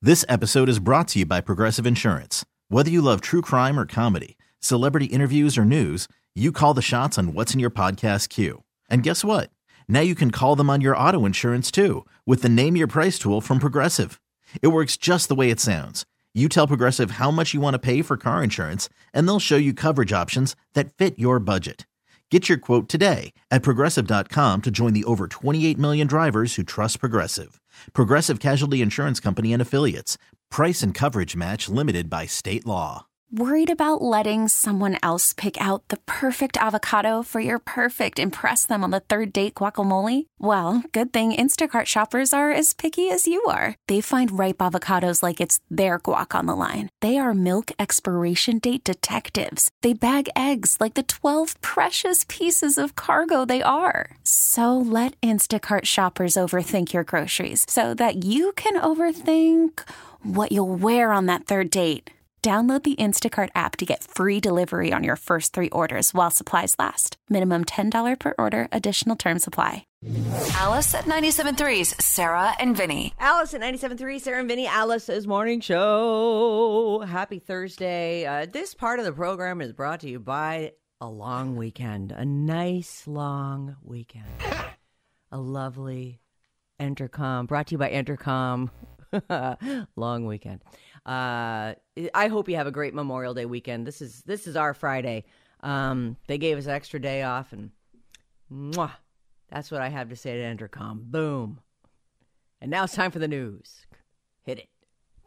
This episode is brought to you by Progressive Insurance. Whether you love true crime or comedy, celebrity interviews or news, you call the shots on what's in your podcast queue. And guess what? Now you can call them on your auto insurance too with the Name Your Price tool from Progressive. It works just the way it sounds. You tell Progressive how much you want to pay for car insurance, and they'll show you coverage options that fit your budget. Get your quote today at Progressive.com to join the over 28 million drivers who trust Progressive. Progressive Casualty Insurance Company and Affiliates. Price and coverage match limited by state law. Worried about letting someone else pick out the perfect avocado for your perfect impress them on the third date guacamole? Well, good thing Instacart shoppers are as picky as you are. They find ripe avocados like it's their guac on the line. They are milk expiration date detectives. They bag eggs like the 12 precious pieces of cargo they are. So let Instacart shoppers overthink your groceries so that you can overthink what you'll wear on that third date. Download the Instacart app to get free delivery on your first 3 orders while supplies last. Minimum $10 per order. Additional terms apply. Alice at 97.3's Sarah and Vinny. Alice at 97.3, Sarah and Vinny, Alice's morning show. Happy Thursday. This part of the program is brought to you by a long weekend. A nice long weekend. A lovely Entercom. Brought to you by Entercom. Long weekend. I hope you have a great Memorial Day weekend. This is our Friday. They gave us an extra day off, and mwah, that's what I have to say to Entercom. Boom. And now it's time for the news. Hit it.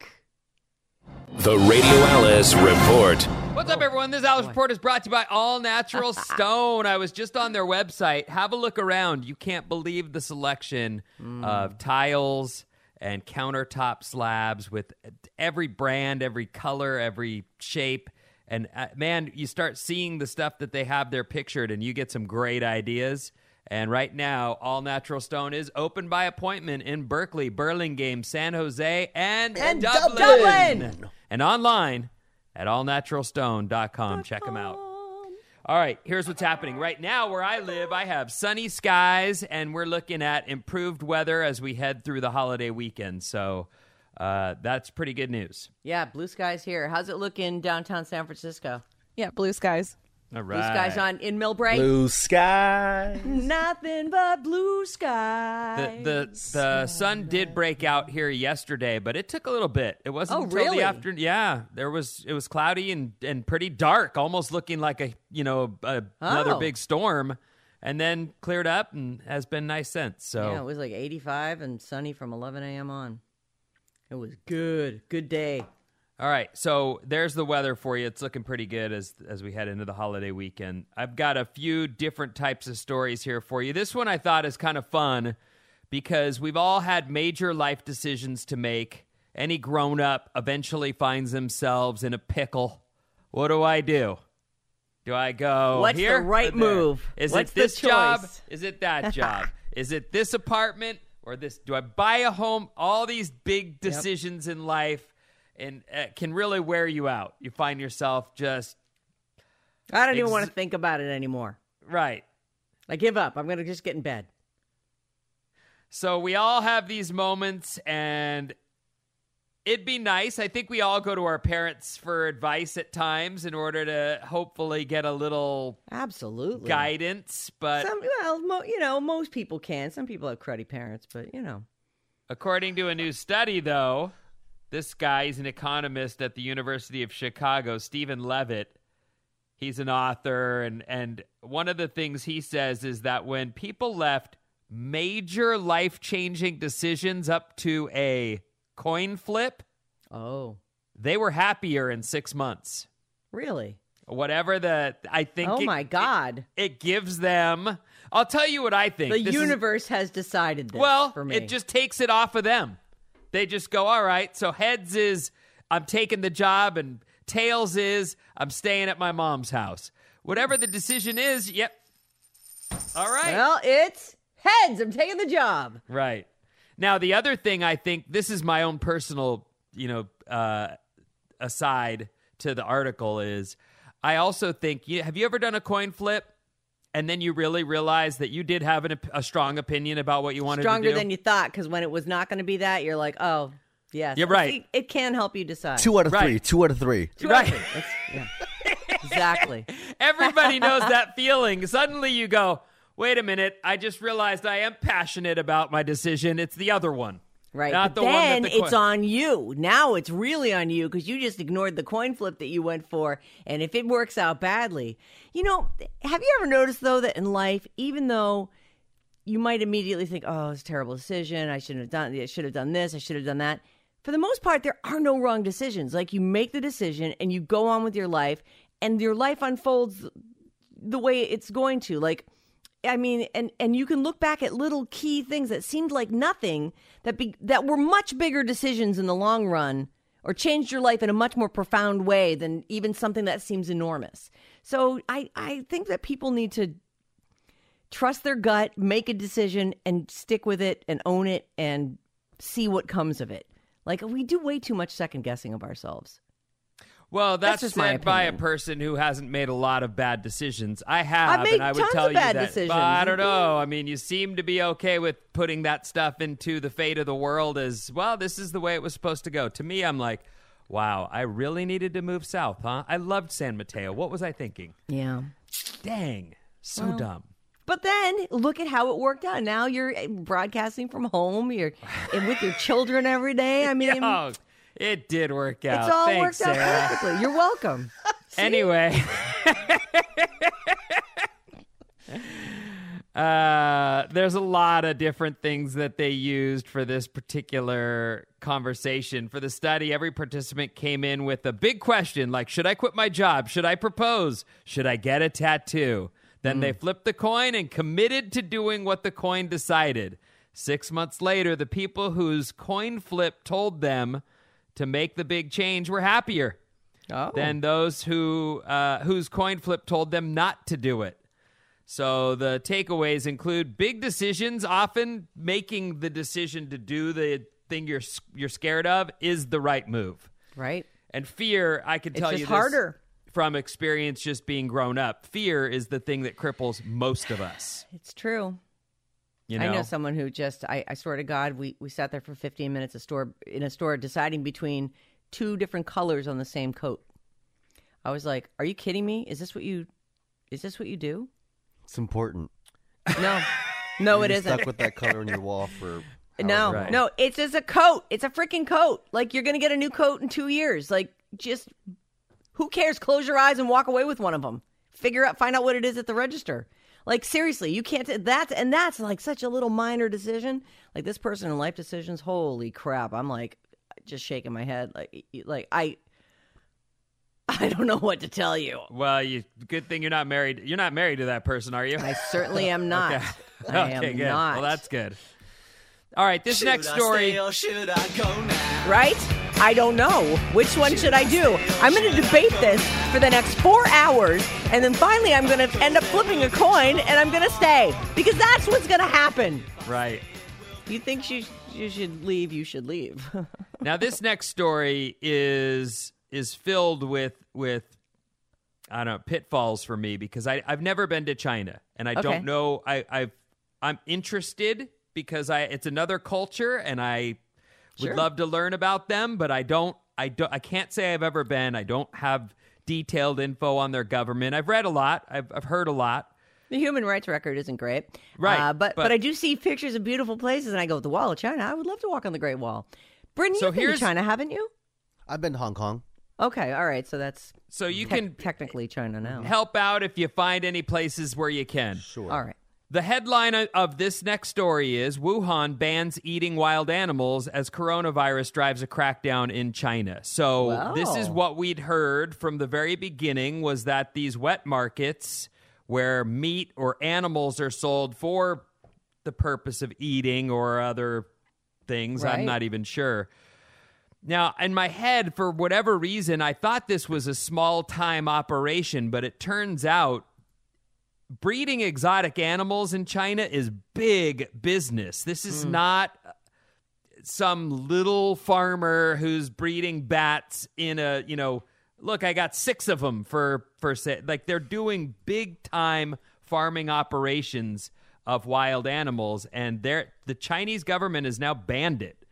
The Radio Alice Report. What's up, everyone? This Alice Report is brought to you by All Natural Stone. I was just on their website. Have a look around. You can't believe the selection of tiles and countertop slabs with every brand, every color, every shape. And man, you start seeing the stuff that they have there pictured, and you get some great ideas. And right now, All Natural Stone is open by appointment in Berkeley, Burlingame, San Jose, and Dublin. And online at allnaturalstone.com. Check them out. All right, here's what's happening. Right now, where I live, I have sunny skies, and we're looking at improved weather as we head through the holiday weekend. So that's pretty good news. Yeah, blue skies here. How's it look in downtown San Francisco? Yeah, blue skies. All right. Blue skies in Millbrae? Blue skies. Nothing but blue skies. The sun did break out here yesterday, but it took a little bit. It wasn't until really? the afternoon. Yeah, it was cloudy and pretty dark, almost looking like another big storm, and then cleared up and has been nice since. So yeah, it was like 85 and sunny from 11 a.m. on. It was good. Good day. All right, so there's the weather for you. It's looking pretty good as we head into the holiday weekend. I've got a few different types of stories here for you. This one I thought is kind of fun because we've all had major life decisions to make. Any grown-up eventually finds themselves in a pickle. What do I do? Do I go What's here? the right move? Is What's it this the choice? job? Is it that job? Is it this apartment or this? Do I buy a home? All these big decisions in life. And can really wear you out. You find yourself just... I don't even want to think about it anymore. Right. I give up. I'm going to just get in bed. So we all have these moments, and it'd be nice. I think we all go to our parents for advice at times in order to hopefully get a little... Absolutely. Guidance, but... most people can. Some people have cruddy parents, but, According to a new study, though... This guy, he's an economist at the University of Chicago, Stephen Levitt. He's an author, and one of the things he says is that when people left major life-changing decisions up to a coin flip, they were happier in 6 months. Really? Whatever I think. Oh, my God. It gives them, I'll tell you what I think. The universe has decided this for me. It just takes it off of them. They just go, all right, so heads is I'm taking the job, and tails is I'm staying at my mom's house. Whatever the decision is, yep. All right. Well, it's heads. I'm taking the job. Right. Now, the other thing I think, this is my own personal, aside to the article is, I also think, have you ever done a coin flip? And then you really realize that you did have a strong opinion about what you wanted to do? Stronger than you thought, because when it was not going to be that, you're like, oh, Yes. You're right. See, it can help you decide. 2 out of 3. Right. 2 out of 3. Right. Yeah. Exactly. Everybody knows that feeling. Suddenly you go, wait a minute, I just realized I am passionate about my decision. It's the other one. Right. Not but the then one that it's on you. Now it's really on you because you just ignored the coin flip that you went for. And if it works out badly, have you ever noticed, though, that in life, even though you might immediately think, oh, it's a terrible decision. I shouldn't have done it. I should have done this. I should have done that. For the most part, there are no wrong decisions. Like, you make the decision and you go on with your life, and your life unfolds the way it's going to. Like, I mean, and you can look back at little key things that seemed like nothing that were much bigger decisions in the long run, or changed your life in a much more profound way than even something that seems enormous. So I think that people need to trust their gut, make a decision, and stick with it and own it and see what comes of it. Like, we do way too much second guessing of ourselves. Well, that's just my said by a opinion. person who hasn't made a lot of bad decisions. I have, I've made and I would tons tell of you bad that. decisions. But I don't know. I mean, you seem to be okay with putting that stuff into the fate of the world as, well, this is the way it was supposed to go. To me, I'm like, wow, I really needed to move south, huh? I loved San Mateo. What was I thinking? Yeah. Dang, so dumb. But then look at how it worked out. Now you're broadcasting from home. You're with your children every day. I mean, Yo, it did work out. it's all Thanks, worked out Sarah. perfectly. You're welcome. Anyway. There's a lot of different things that they used for this particular conversation. For the study, every participant came in with a big question like, should I quit my job? Should I propose? Should I get a tattoo? Then they flipped the coin and committed to doing what the coin decided. 6 months later, the people whose coin flip told them to make the big change were happier than those whose coin flip told them not to do it. So the takeaways include big decisions. Often making the decision to do the thing you're scared of is the right move. Right. And fear, I can tell just you this harder. from experience, just being grown up. Fear is the thing that cripples most of us. It's true. You know? I know someone who just, I swear to God, we sat there for 15 minutes in a store deciding between two different colors on the same coat. I was like, are you kidding me? Is this what you do? It's important. No, it You're isn't. stuck with that color on your wall for No, Right. no, it's just a coat. It's a freaking coat. Like, you're going to get a new coat in 2 years. Like, just, who cares? Close your eyes and walk away with one of them. Find out what it is at the register. Like, seriously, you can't, that's like such a little minor decision. Like, this person in life decisions, holy crap. I'm like, just shaking my head. Like I don't know what to tell you. Well, good thing you're not married. You're not married to that person, are you? I certainly am not. Okay. I Okay, am good. not. Well, that's good. All right, this next story. Right? I don't know. Which one should I do? I'm going to debate this for the next 4 hours, and then finally I'm going to end up flipping a coin, and I'm going to stay. Because that's what's going to happen. Right. If you think you should leave, you should leave. Now, this next story is filled with I don't know, pitfalls for me because I've never been to China, and I don't know. I'm interested because it's another culture, and I would love to learn about them, but I can't say I've ever been. I don't have detailed info on their government. I've read a lot. I've heard a lot. The human rights record isn't great. Right. But I do see pictures of beautiful places, and I go, the Wall of China, I would love to walk on the Great Wall. Brittany, you've been to China, haven't you? I've been to Hong Kong. Okay, all right. So that's you can technically China now. help out if you find any places where you can. Sure. All right. The headline of this next story is Wuhan bans eating wild animals as coronavirus drives a crackdown in China. So This is what we'd heard from the very beginning, was that these wet markets where meat or animals are sold for the purpose of eating or other things, Right. I'm not even sure. Now, in my head, for whatever reason, I thought this was a small-time operation, but it turns out breeding exotic animals in China is big business. This is not some little farmer who's breeding bats in a, look, I got 6 of them for sale. Like, they're doing big-time farming operations of wild animals, and the Chinese government has now banned it.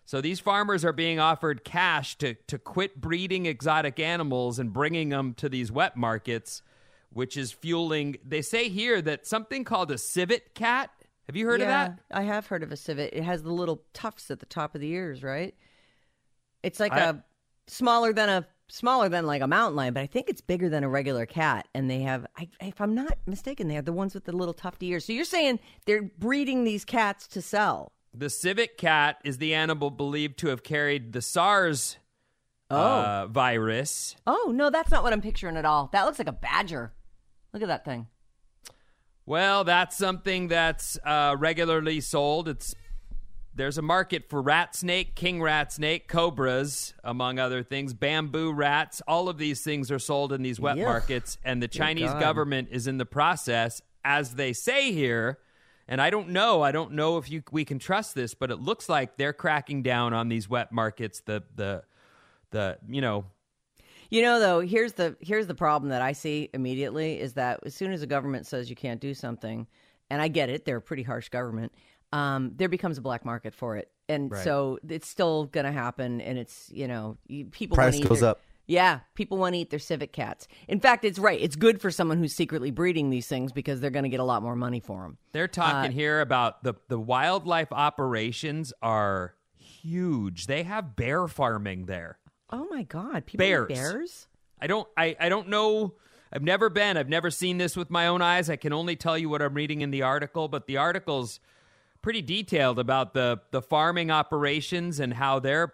So these farmers are being offered cash to quit breeding exotic animals and bringing them to these wet markets, which is fueling, they say here that something called a civet cat. Have you heard of that? I have heard of a civet. It has the little tufts at the top of the ears, right? It's like smaller than like a mountain lion, but I think it's bigger than a regular cat. And they have, if I'm not mistaken, they have the ones with the little tufty ears. So you're saying they're breeding these cats to sell? The civet cat is the animal believed to have carried the SARS virus. Oh, no, that's not what I'm picturing at all. That looks like a badger. Look at that thing. Well, that's something that's regularly sold. There's a market for rat snake, king rat snake, cobras, among other things, bamboo rats. All of these things are sold in these wet markets, and the Chinese government is in the process, as they say here, and I don't know if we can trust this, but it looks like they're cracking down on these wet markets. Though, here's the problem that I see immediately is that as soon as the government says you can't do something, and I get it, they're a pretty harsh government, there becomes a black market for it. And so it's still going to happen. And it's, people price goes up. Yeah, people want to eat their civet cats. In fact, it's right. It's good for someone who's secretly breeding these things because they're going to get a lot more money for them. They're talking here about the wildlife operations are huge. They have bear farming there. Oh my God! People eat bears? I don't know. I've never been. I've never seen this with my own eyes. I can only tell you what I'm reading in the article, but the article's pretty detailed about the farming operations and how they're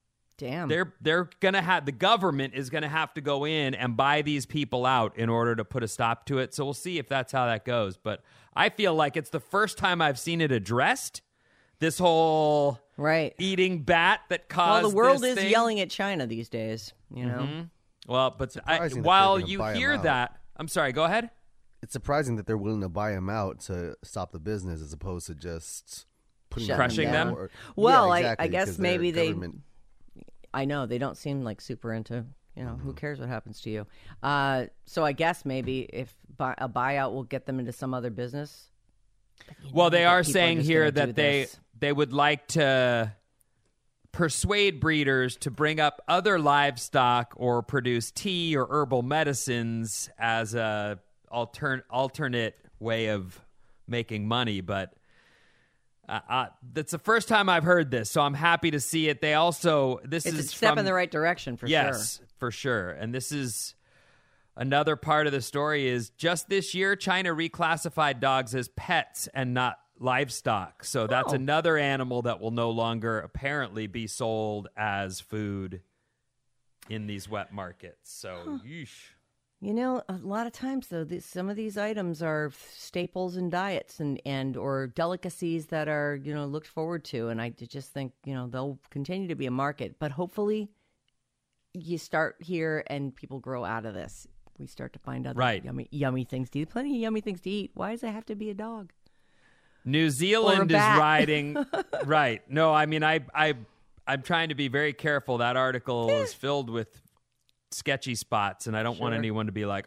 gonna have, the government is gonna have to go in and buy these people out in order to put a stop to it. So we'll see if that's how that goes. But I feel like it's the first time I've seen it addressed. This whole eating bat that caused the world this is thing. Yelling at China these days, Mm-hmm. Well, but Surprising while you hear that, I'm sorry, go ahead. It's surprising that they're willing to buy them out to stop the business as opposed to just crushing them. Well, exactly, I guess maybe they. government... I know they don't seem like super into. Who cares what happens to you? So I guess maybe if a buyout will get them into some other business. Well, they are saying here that they would like to persuade breeders to bring up other livestock or produce tea or herbal medicines as a alternate way of making money. But that's the first time I've heard this, so I'm happy to see it. They also it's a step in the right direction for sure. Yes, for sure. And this is another part of the story is just this year, China reclassified dogs as pets and not livestock. So that's another animal that will no longer apparently be sold as food in these wet markets. So, yeesh. A lot of times, though, some of these items are staples in diets and or delicacies that are, looked forward to. And I just think, they'll continue to be a market. But hopefully you start here and people grow out of this. We start to find other yummy things to eat. Plenty of yummy things to eat. Why does it have to be a dog? New Zealand is riding. Right. No, I mean, I'm trying to be very careful. That article is filled with sketchy spots, and I don't want anyone to be like,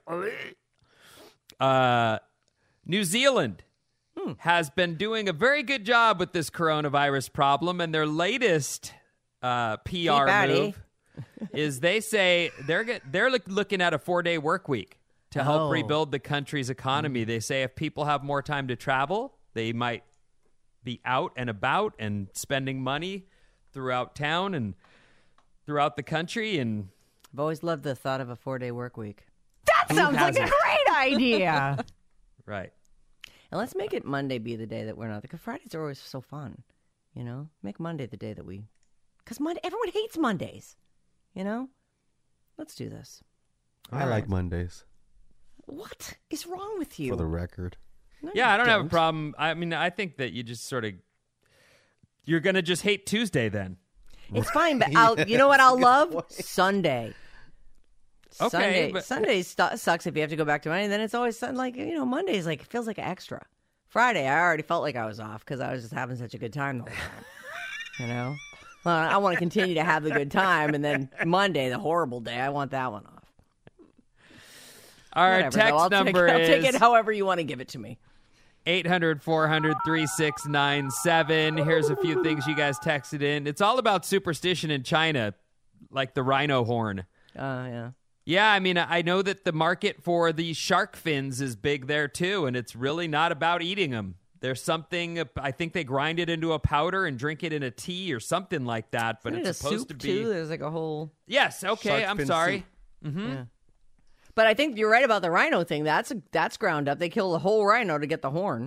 New Zealand has been doing a very good job with this coronavirus problem, and their latest PR move is they say they're looking at a 4-day work week to help rebuild the country's economy. They say if people have more time to travel, they might be out and about and spending money throughout town and throughout the country. And I've always loved the thought of a 4-day work week. That sounds like a great idea. Right. And let's make it Monday be the day that we're not. Because Fridays are always so fun. Make Monday the day that we. Because everyone hates Mondays. Let's do this. I like Mondays. What is wrong with you? For the record. No, I don't have a problem. I mean, I think that you just sort of, you're going to just hate Tuesday then. It's fine, but you know what I'll love? Sunday. Okay. Sunday sucks if you have to go back to Monday. Then it's always like, Monday's like, it feels like extra. Friday, I already felt like I was off because I was just having such a good time the whole time. Well, I want to continue to have the good time. And then Monday, the horrible day, I want that one off. Our text number I'll take it however you want to give it to me. 800-400-3697. Here's a few things you guys texted in. It's all about superstition in China, like the rhino horn. Yeah. Yeah, I mean, I know that the market for the shark fins is big there, too, and it's really not about eating them. There's something, I think they grind it into a powder and drink it in a tea or something like that, but Isn't it's it a supposed soup to be... too? There's like a whole... Yes, okay, Shark I'm fin sorry. soup. Yeah. But I think you're right about the rhino thing. That's ground up. They kill the whole rhino to get the horn.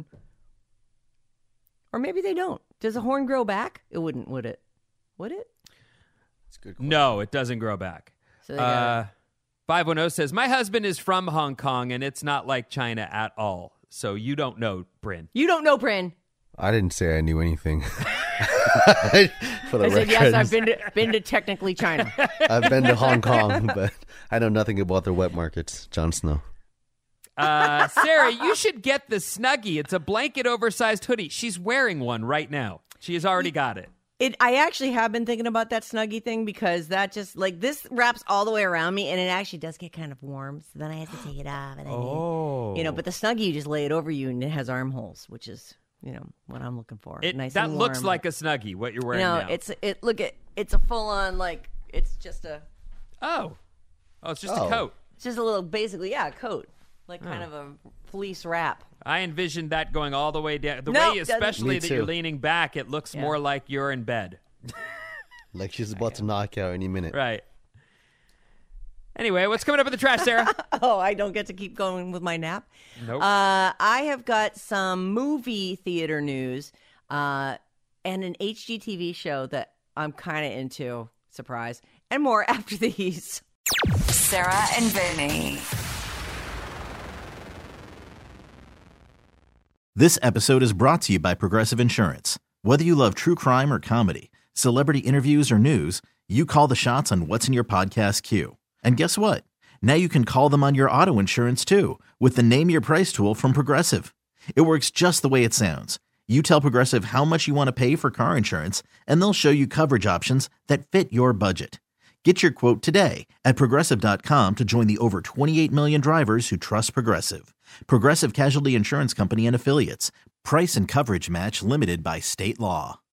Or maybe they don't. Does the horn grow back? It wouldn't, would it? Would it? It's a good question. No, it doesn't grow back. So they gotta- 510 says, my husband is from Hong Kong, and it's not like China at all. So you don't know, Bryn. You don't know, Bryn. I didn't say I knew anything. For the I said, yes, record. I've been to technically China. I've been to Hong Kong, but I know nothing about their wet markets. Jon Snow. Sarah, you should get the Snuggie. It's a blanket oversized hoodie. She's wearing one right now. She has already got it. I actually have been thinking about that Snuggie thing because that just, like, this wraps all the way around me, and it actually does get kind of warm, so then I have to take it off. And but the Snuggie, you just lay it over you, and it has armholes, which is, what I'm looking for. Nice that and looks warm. like a Snuggie, what you're wearing now. it's a full-on, like, it's just a... Oh, it's just a coat. It's just a little, basically, a coat. Like kind of a fleece wrap. I envisioned that going all the way down. The No, way, doesn't- especially Me that too. you're leaning back, it looks Yeah. more like you're in bed. Like she's about to knock out any minute. Right. Anyway, what's coming up in the trash, Sarah? Oh, I don't get to keep going with my nap? Nope. I have got some movie theater news and an HGTV show that I'm kind of into. Surprise. And more after these. Sarah and Vinny. This episode is brought to you by Progressive Insurance. Whether you love true crime or comedy, celebrity interviews or news, you call the shots on what's in your podcast queue. And guess what? Now you can call them on your auto insurance too with the Name Your Price tool from Progressive. It works just the way it sounds. You tell Progressive how much you want to pay for car insurance, and they'll show you coverage options that fit your budget. Get your quote today at Progressive.com to join the over 28 million drivers who trust Progressive. Progressive Casualty Insurance Company and Affiliates. Price and coverage match limited by state law.